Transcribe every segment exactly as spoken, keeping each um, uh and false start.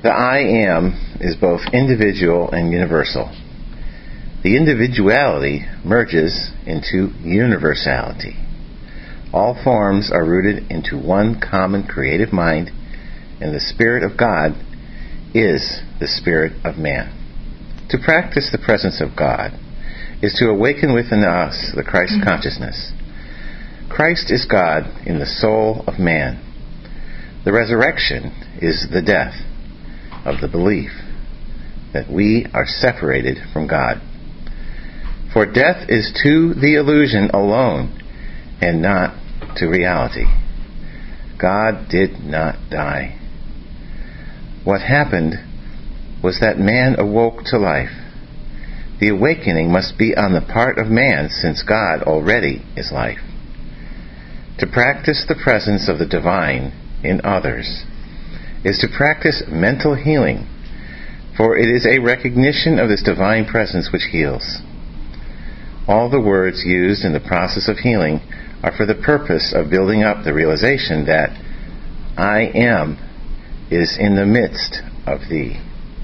The I am is both individual and universal. The individuality merges into universality. All forms are rooted into one common creative mind, and the Spirit of God is the Spirit of man. To practice the presence of God is to awaken within us the Christ consciousness. Christ is God in the soul of man. The resurrection is the death of the belief that we are separated from God. For death is to the illusion alone and not to reality. God did not die. What happened was that man awoke to life. The awakening must be on the part of man, since God already is life. To practice the presence of the divine in others is to practice mental healing, for it is a recognition of this divine presence which heals. All the words used in the process of healing are for the purpose of building up the realization that I am is in the midst of thee.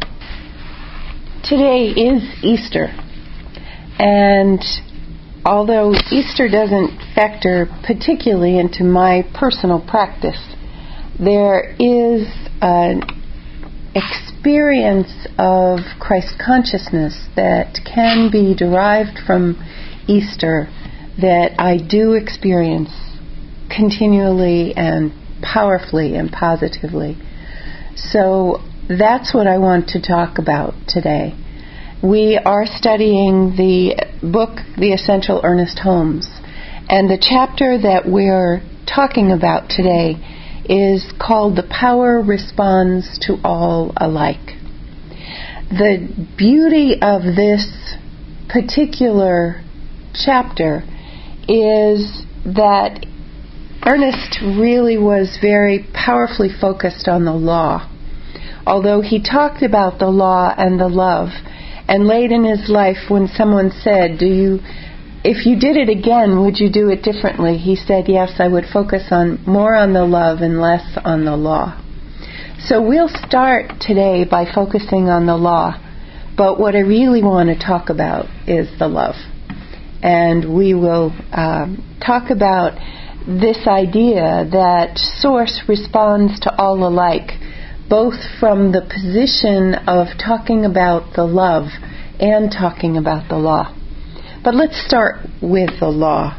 Today is Easter, and although Easter doesn't factor particularly into my personal practice, there is an experience of Christ consciousness that can be derived from Easter that I do experience continually and powerfully and positively. So that's what I want to talk about today. We are studying the book, The Essential Ernest Holmes, and the chapter that we're talking about today is called The Power Responds to All Alike. The beauty of this particular chapter is that Ernest really was very powerfully focused on the law. Although he talked about the law and the love, and late in his life when someone said, "Do you, if you did it again, would you do it differently?" He said, "Yes, I would focus on more on the love and less on the law." So we'll start today by focusing on the law, but what I really want to talk about is the love. And we will um, talk about this idea that Source responds to all alike, both from the position of talking about the love and talking about the law. But let's start with the law.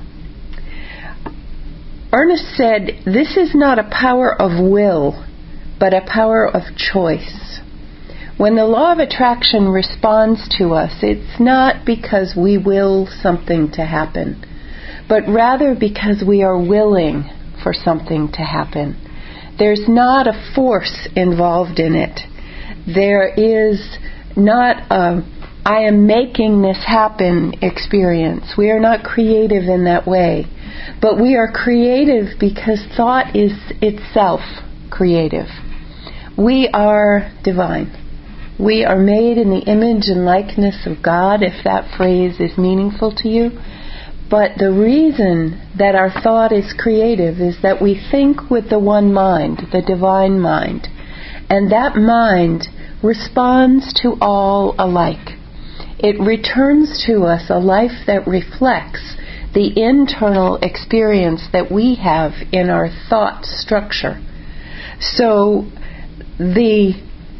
Ernest said, "This is not a power of will, but a power of choice." When the law of attraction responds to us, it's not because we will something to happen, but rather because we are willing for something to happen. There's not a force involved in it. There is not a I am making this happen experience. We are not creative in that way. But we are creative because thought is itself creative. We are divine. We are made in the image and likeness of God, if that phrase is meaningful to you. But the reason that our thought is creative is that we think with the one mind, the divine mind. And that mind responds to all alike. It returns to us a life that reflects the internal experience that we have in our thought structure. So the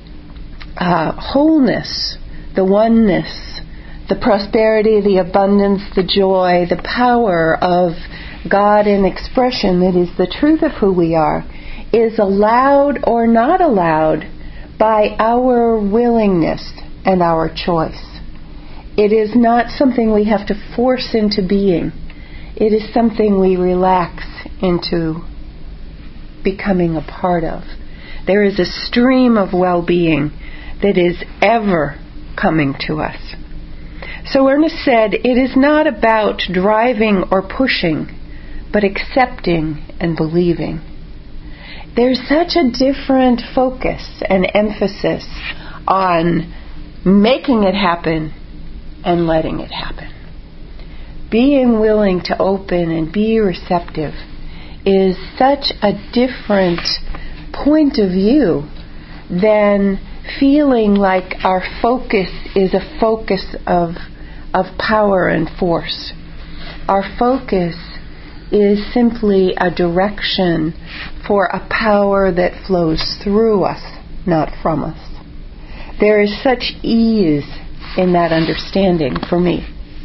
uh, wholeness, the oneness, the prosperity, the abundance, the joy, the power of God in expression that is the truth of who we are is allowed or not allowed by our willingness and our choice. It is not something we have to force into being. It is something we relax into becoming a part of. There is a stream of well-being that is ever coming to us. So Ernest said, it is not about driving or pushing, but accepting and believing. There's such a different focus and emphasis on making it happen and letting it happen. Being willing to open and be receptive is such a different point of view than feeling like our focus is a focus of, of power and force. Our focus is simply a direction for a power that flows through us, not from us. There is such ease in that understanding for me.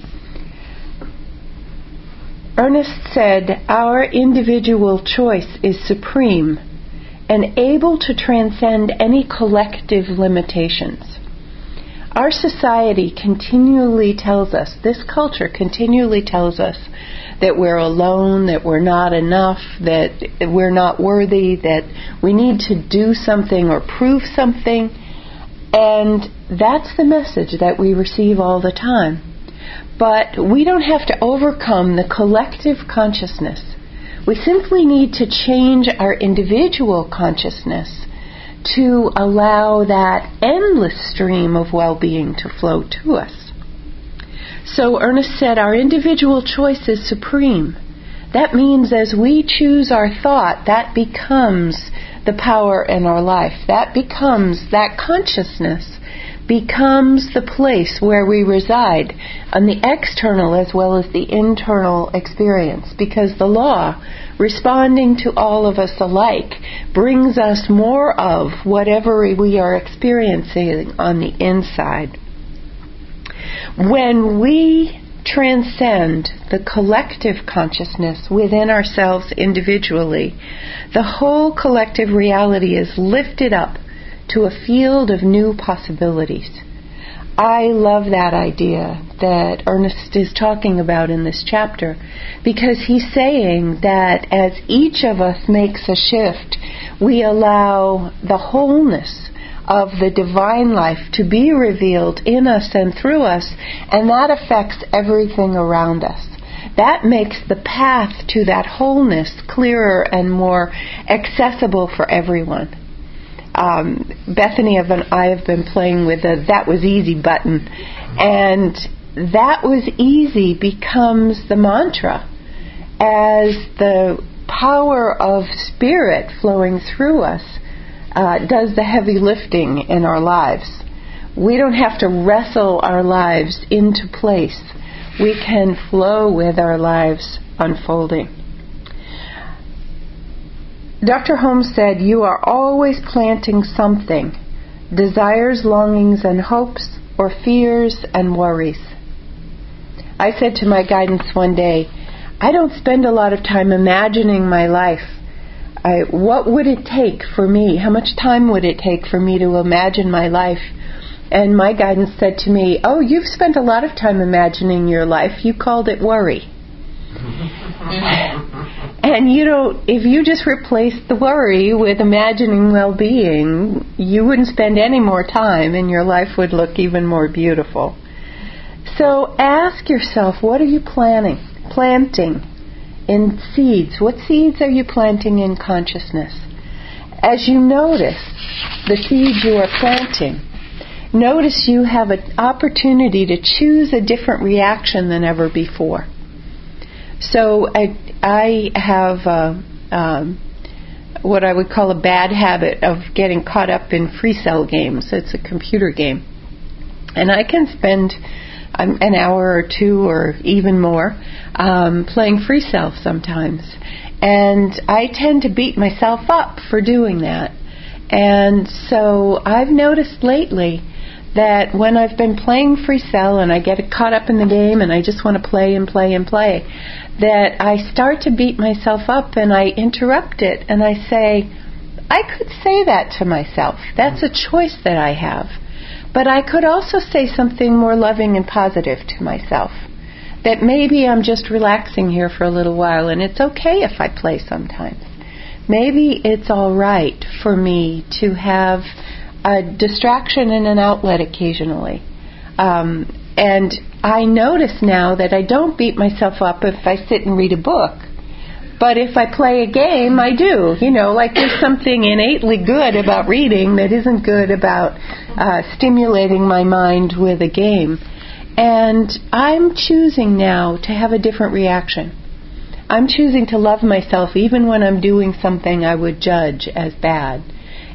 Ernest said, our individual choice is supreme and able to transcend any collective limitations. Our society continually tells us, this culture continually tells us, that we're alone, that we're not enough, that we're not worthy, that we need to do something or prove something. And that's the message that we receive all the time. But we don't have to overcome the collective consciousness. We simply need to change our individual consciousness to allow that endless stream of well-being to flow to us. So Ernest said, our individual choice is supreme. That means as we choose our thought, that becomes the power in our life. That becomes, that consciousness becomes the place where we reside on the external as well as the internal experience. Because the law, responding to all of us alike, brings us more of whatever we are experiencing on the inside. When we transcend the collective consciousness within ourselves individually, the whole collective reality is lifted up to a field of new possibilities. I love that idea that Ernest is talking about in this chapter, because he's saying that as each of us makes a shift, we allow the wholeness of the divine life to be revealed in us and through us, and that affects everything around us. That makes the path to that wholeness clearer and more accessible for everyone. Um, Bethany and I have been playing with a That Was Easy button, and That Was Easy becomes the mantra as the power of spirit flowing through us Uh, does the heavy lifting in our lives. We don't have to wrestle our lives into place. We can flow with our lives unfolding. Doctor Holmes said, you are always planting something, desires, longings, and hopes, or fears and worries. I said to my guidance one day, I don't spend a lot of time imagining my life. I, what would it take for me? How much time would it take for me to imagine my life? And my guidance said to me, oh, you've spent a lot of time imagining your life. You called it worry. And you don't, if you just replaced the worry with imagining well-being, you wouldn't spend any more time and your life would look even more beautiful. So ask yourself, what are you planning, planting? In seeds. What seeds are you planting in consciousness? As you notice the seeds you are planting, notice you have an opportunity to choose a different reaction than ever before. So I, I have uh, um, what I would call a bad habit of getting caught up in free cell games. It's a computer game. And I can spend um, an hour or two or even more Um, playing free cell sometimes. And I tend to beat myself up for doing that. And so I've noticed lately that when I've been playing free cell and I get caught up in the game and I just want to play and play and play, that I start to beat myself up and I interrupt it and I say, I could say that to myself. That's a choice that I have. But I could also say something more loving and positive to myself. That maybe I'm just relaxing here for a little while and it's okay if I play sometimes. Maybe it's all right for me to have a distraction and an outlet occasionally. Um, and I notice now that I don't beat myself up if I sit and read a book. But if I play a game, I do. You know, like there's something innately good about reading that isn't good about uh, stimulating my mind with a game. And I'm choosing now to have a different reaction. I'm choosing to love myself even when I'm doing something I would judge as bad.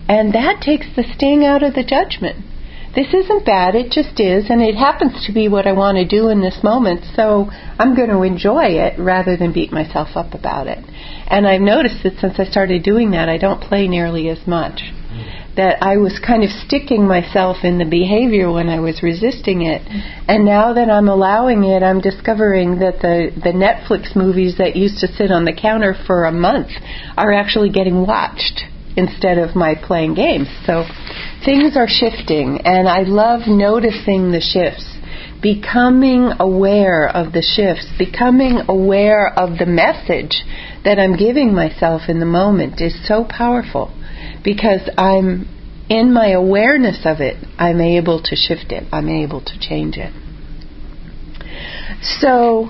And that takes the sting out of the judgment. This isn't bad, it just is, and it happens to be what I want to do in this moment, so I'm going to enjoy it rather than beat myself up about it. And I've noticed that since I started doing that, I don't play nearly as much. That I was kind of sticking myself in the behavior when I was resisting it. And now that I'm allowing it, I'm discovering that the, the Netflix movies that used to sit on the counter for a month are actually getting watched instead of my playing games. So things are shifting, and I love noticing the shifts, becoming aware of the shifts, becoming aware of the message that I'm giving myself in the moment is so powerful, because I'm in my awareness of it, I'm able to shift it, I'm able to change it. So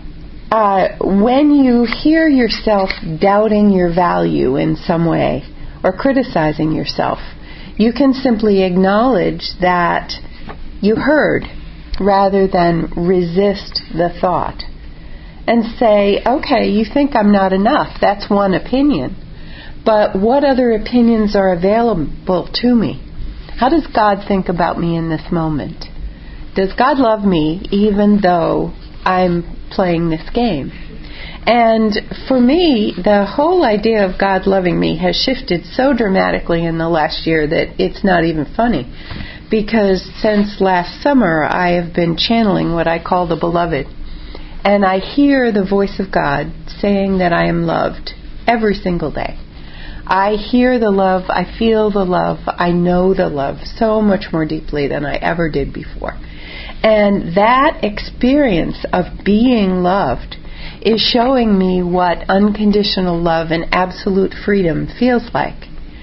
uh, when you hear yourself doubting your value in some way, or criticizing yourself, you can simply acknowledge that you heard rather than resist the thought. And say, okay, you think I'm not enough. That's one opinion. But what other opinions are available to me? How does God think about me in this moment? Does God love me even though I'm playing this game? And for me, the whole idea of God loving me has shifted so dramatically in the last year that it's not even funny. Because since last summer, I have been channeling what I call the beloved. And I hear the voice of God saying that I am loved every single day. I hear the love, I feel the love, I know the love so much more deeply than I ever did before. And that experience of being loved is showing me what unconditional love and absolute freedom feels like.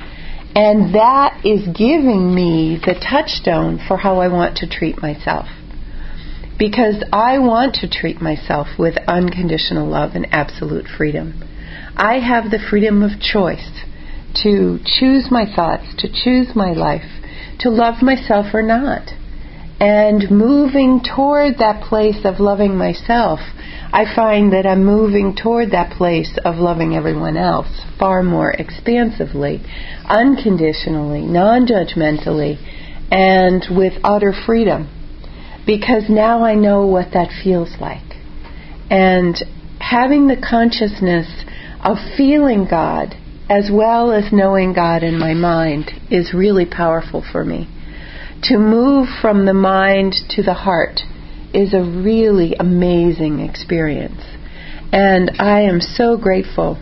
And that is giving me the touchstone for how I want to treat myself. Because I want to treat myself with unconditional love and absolute freedom. I have the freedom of choice to choose my thoughts, to choose my life, to love myself or not. And moving toward that place of loving myself, I find that I'm moving toward that place of loving everyone else far more expansively, unconditionally, non-judgmentally, and with utter freedom. Because now I know what that feels like. And having the consciousness of feeling God as well as knowing God in my mind is really powerful for me. To move from the mind to the heart is a really amazing experience. And I am so grateful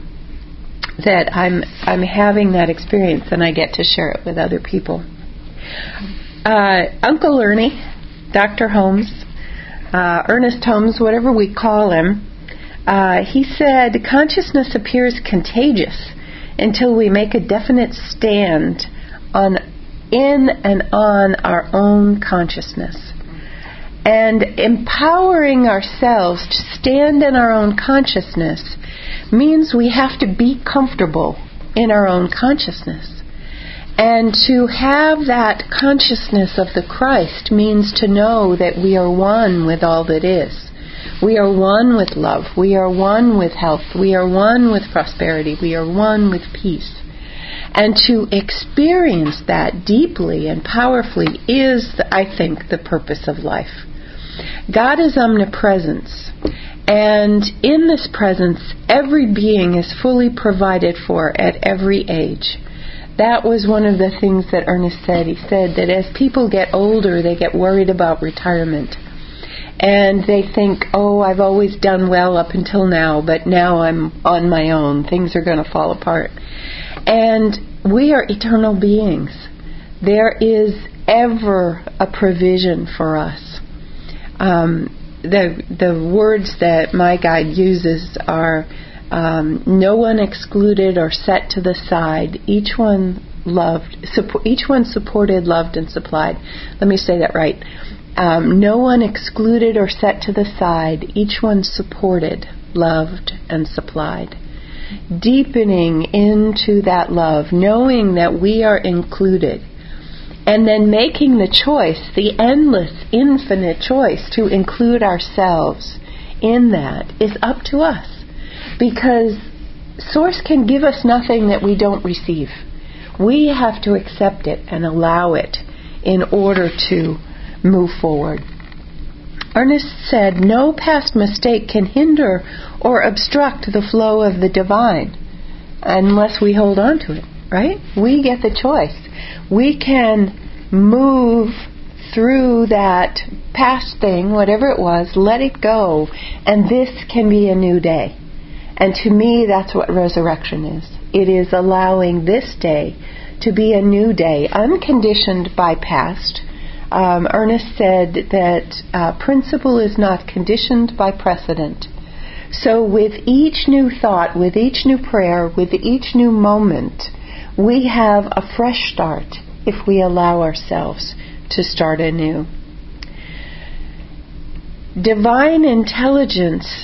that I'm I'm having that experience and I get to share it with other people. Uh, Uncle Ernie, Doctor Holmes, uh, Ernest Holmes, whatever we call him, uh, he said, consciousness appears contagious until we make a definite stand on in and on our own consciousness. And empowering ourselves to stand in our own consciousness means we have to be comfortable in our own consciousness. And to have that consciousness of the Christ means to know that we are one with all that is. We are one with love. We are one with health. We are one with prosperity. We are one with peace. And to experience that deeply and powerfully is, I think, the purpose of life. God is omnipresence. And in this presence, every being is fully provided for at every age. That was one of the things that Ernest said. He said that as people get older, they get worried about retirement. And they think, oh, I've always done well up until now, but now I'm on my own. Things are going to fall apart. And we are eternal beings. There is ever a provision for us. Um, the the words that my guide uses are um, no one excluded or set to the side. Each one loved, suppo- each one supported, loved, and supplied. Let me say that right. Um, no one excluded or set to the side. Each one supported, loved, and supplied. Deepening into that love, knowing that we are included, and then making the choice, the endless, infinite choice to include ourselves in that is up to us. Because Source can give us nothing that we don't receive. We have to accept it and allow it in order to move forward. Ernest said, no past mistake can hinder or obstruct the flow of the divine unless we hold on to it, right? We get the choice. We can move through that past thing, whatever it was, let it go, and this can be a new day. And to me, that's what resurrection is. It is allowing this day to be a new day, unconditioned by past. Um, Ernest said that uh, principle is not conditioned by precedent. So with each new thought, with each new prayer, with each new moment, we have a fresh start if we allow ourselves to start anew. Divine intelligence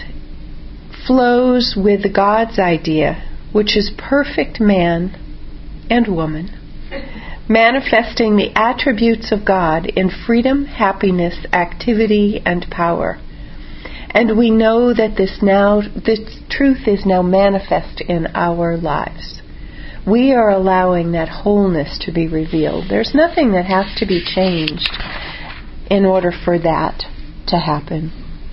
flows with God's idea, which is perfect man and woman, manifesting the attributes of God in freedom, happiness, activity, and power. And we know that this now, this truth is now manifest in our lives. We are allowing that wholeness to be revealed. There's nothing that has to be changed in order for that to happen.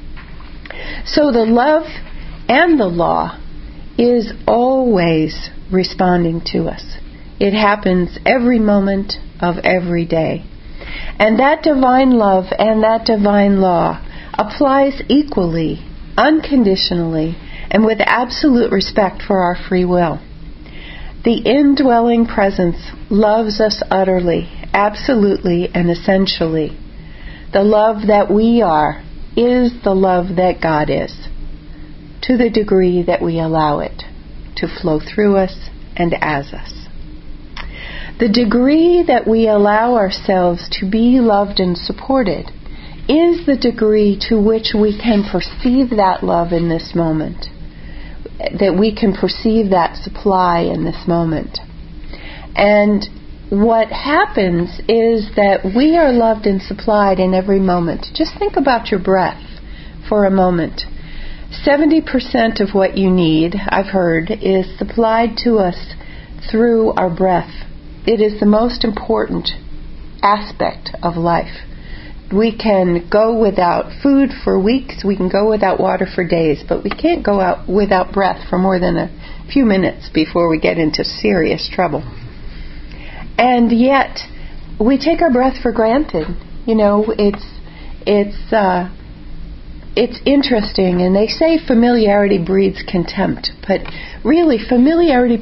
So the love and the law is always responding to us. It happens every moment of every day. And that divine love and that divine law applies equally, unconditionally, and with absolute respect for our free will. The indwelling presence loves us utterly, absolutely, and essentially. The love that we are is the love that God is, to the degree that we allow it to flow through us and as us. The degree that we allow ourselves to be loved and supported is the degree to which we can perceive that love in this moment, that we can perceive that supply in this moment. And what happens is that we are loved and supplied in every moment. Just think about your breath for a moment. seventy percent of what you need, I've heard, is supplied to us through our breath. It is the most important aspect of life. We can go without food for weeks, we can go without water for days, but we can't go out without breath for more than a few minutes before we get into serious trouble. And yet, we take our breath for granted. You know, it's it's uh, it's interesting, and they say familiarity breeds contempt, but really familiarity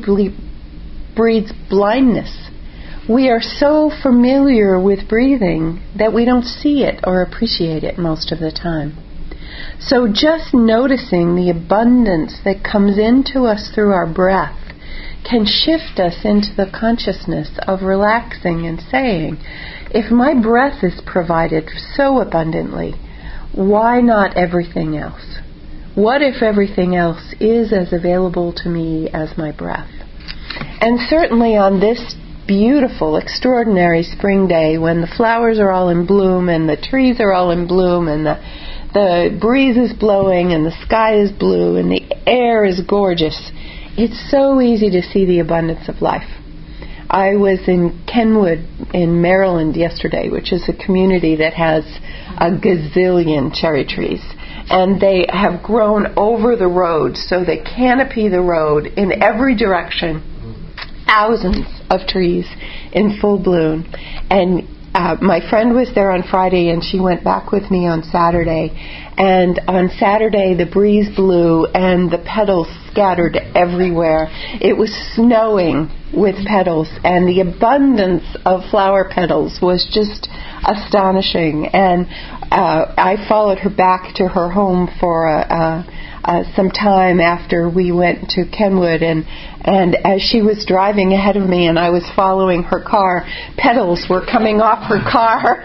breeds blindness. We are so familiar with breathing that we don't see it or appreciate it most of the time. So just noticing the abundance that comes into us through our breath can shift us into the consciousness of relaxing and saying, if my breath is provided so abundantly, why not everything else? What if everything else is as available to me as my breath? And certainly on this beautiful, extraordinary spring day when the flowers are all in bloom and the trees are all in bloom and the, the breeze is blowing and the sky is blue and the air is gorgeous, it's so easy to see the abundance of life. I was in Kenwood in Maryland yesterday, which is a community that has a gazillion cherry trees. And they have grown over the road, so they canopy the road in every direction. Thousands of trees in full bloom. And uh, my friend was there on Friday, and she went back with me on Saturday. And on Saturday, the breeze blew, and the petals scattered everywhere. It was snowing with petals, and the abundance of flower petals was just astonishing. And uh, I followed her back to her home for a, a Uh, some time after we went to Kenwood, and and as she was driving ahead of me and I was following her car, petals were coming off her car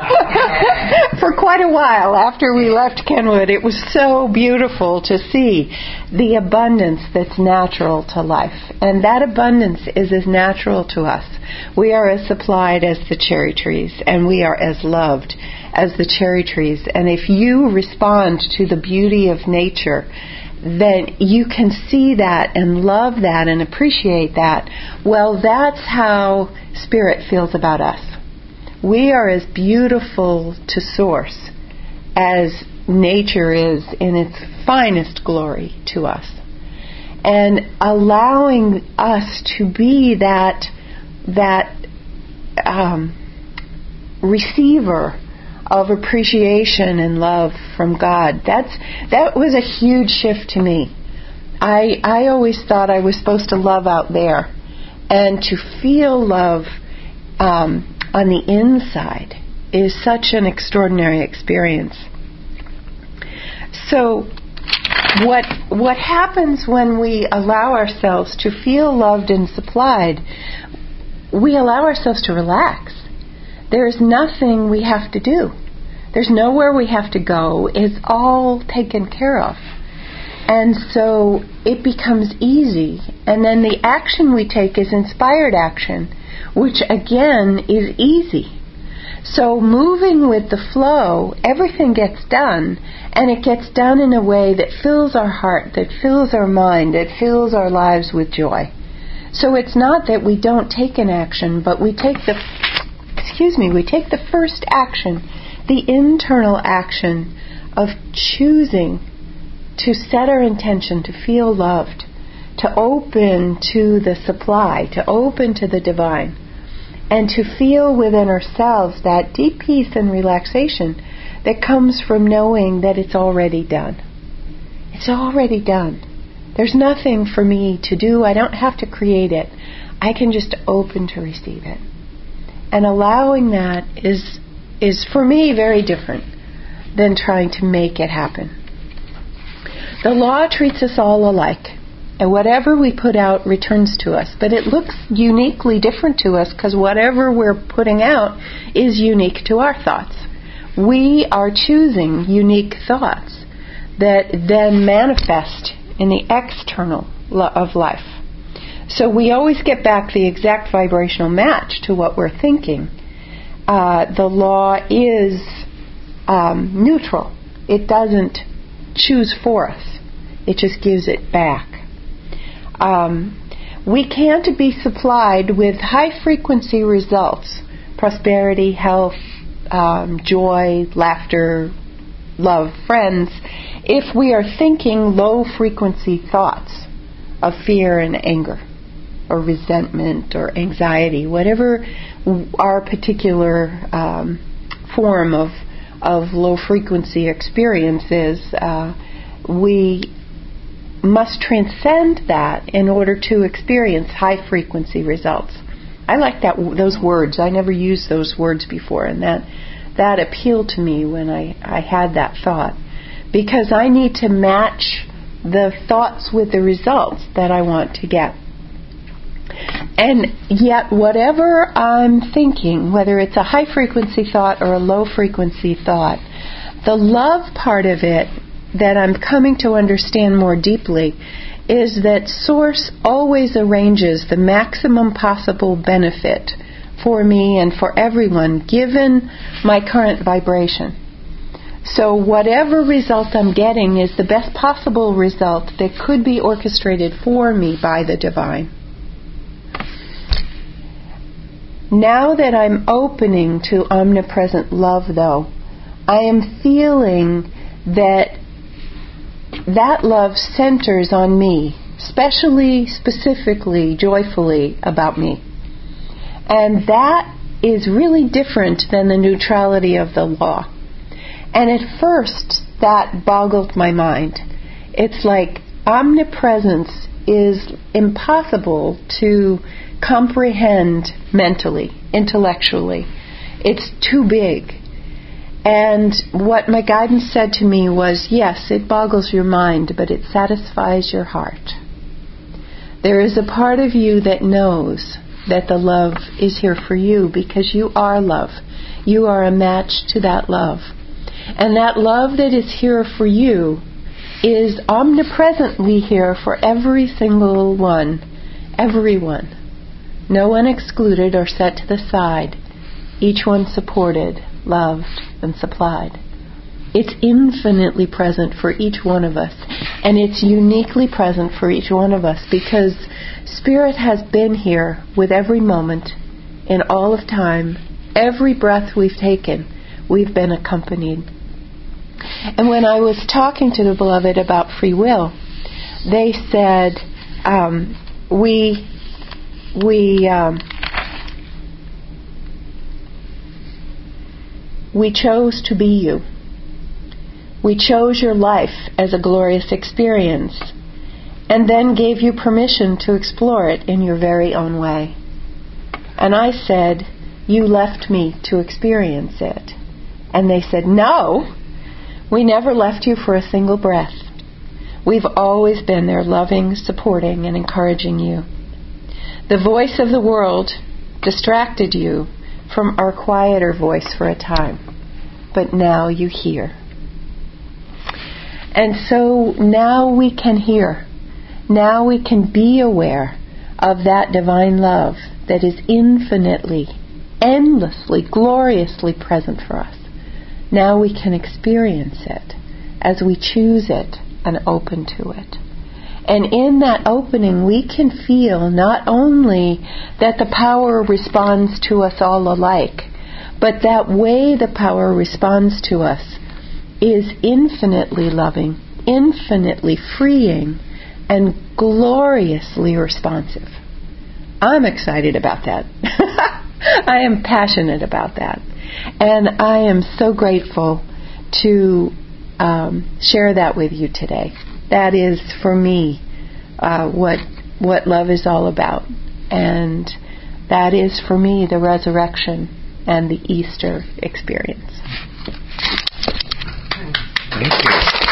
for quite a while after we left Kenwood. It was so beautiful to see the abundance that's natural to life, and that abundance is as natural to us. We are as supplied as the cherry trees, and we are as loved as the cherry trees. And if you respond to the beauty of nature then you can see that and love that and appreciate that. Well, that's how Spirit feels about us. We are as beautiful to Source as nature is in its finest glory to us. And allowing us to be that that um, receiver of appreciation and love from God. That's that was a huge shift to me. I I always thought I was supposed to love out there, and to feel love um, on the inside is such an extraordinary experience. So what what happens when we allow ourselves to feel loved and supplied? We allow ourselves to relax. There's nothing we have to do. There's nowhere we have to go. It's all taken care of. And so it becomes easy. And then the action we take is inspired action, which again is easy. So moving with the flow, everything gets done, and it gets done in a way that fills our heart, that fills our mind, that fills our lives with joy. So it's not that we don't take an action, but we take the excuse me, we take the first action, the internal action of choosing to set our intention to feel loved, to open to the supply, to open to the divine, and to feel within ourselves that deep peace and relaxation that comes from knowing that it's already done. It's already done. There's nothing for me to do. I don't have to create it. I can just open to receive it. And allowing that is, is for me, very different than trying to make it happen. The law treats us all alike, and whatever we put out returns to us. But it looks uniquely different to us because whatever we're putting out is unique to our thoughts. We are choosing unique thoughts that then manifest in the external of life. So we always get back the exact vibrational match to what we're thinking. Uh, the law is um, neutral. It doesn't choose for us. It just gives it back. Um, we can't be supplied with high-frequency results, prosperity, health, um, joy, laughter, love, friends, if we are thinking low-frequency thoughts of fear and anger, or resentment, or anxiety, whatever our particular um, form of of low-frequency experience is, uh, we must transcend that in order to experience high-frequency results. I like that those words. I never used those words before, and that that appealed to me when I, I had that thought, because I need to match the thoughts with the results that I want to get. And yet, whatever I'm thinking, whether it's a high-frequency thought or a low-frequency thought, the love part of it that I'm coming to understand more deeply is that Source always arranges the maximum possible benefit for me and for everyone, given my current vibration. So whatever result I'm getting is the best possible result that could be orchestrated for me by the divine. Now that I'm opening to omnipresent love, though, I am feeling that that love centers on me, specially, specifically, joyfully about me. And that is really different than the neutrality of the law. And at first, that boggled my mind. It's like omnipresence is impossible to comprehend mentally, intellectually. It's too big. And what my guidance said to me was, yes, it boggles your mind, but it satisfies your heart. There is a part of you that knows that the love is here for you because you are love. You are a match to that love. And that love that is here for you is omnipresently here for every single one, everyone. No one excluded or set to the side. Each one supported, loved, and supplied. It's infinitely present for each one of us. And it's uniquely present for each one of us because Spirit has been here with every moment in all of time. Every breath we've taken, we've been accompanied. And when I was talking to the beloved about free will, they said, um, we, we, um, we chose to be you. We chose your life as a glorious experience and then gave you permission to explore it in your very own way. And I said, you left me to experience it. And they said, no, we never left you for a single breath. We've always been there loving, supporting, and encouraging you. The voice of the world distracted you from our quieter voice for a time, but now you hear. And so now we can hear. Now we can be aware of that divine love that is infinitely, endlessly, gloriously present for us. Now we can experience it as we choose it and open to it. And in that opening, we can feel not only that the power responds to us all alike, but that way the power responds to us is infinitely loving, infinitely freeing, and gloriously responsive. I'm excited about that. I am passionate about that. And I am so grateful to um, share that with you today. That is, for me, uh, what what love is all about. And that is, for me, the resurrection and the Easter experience. Thank you.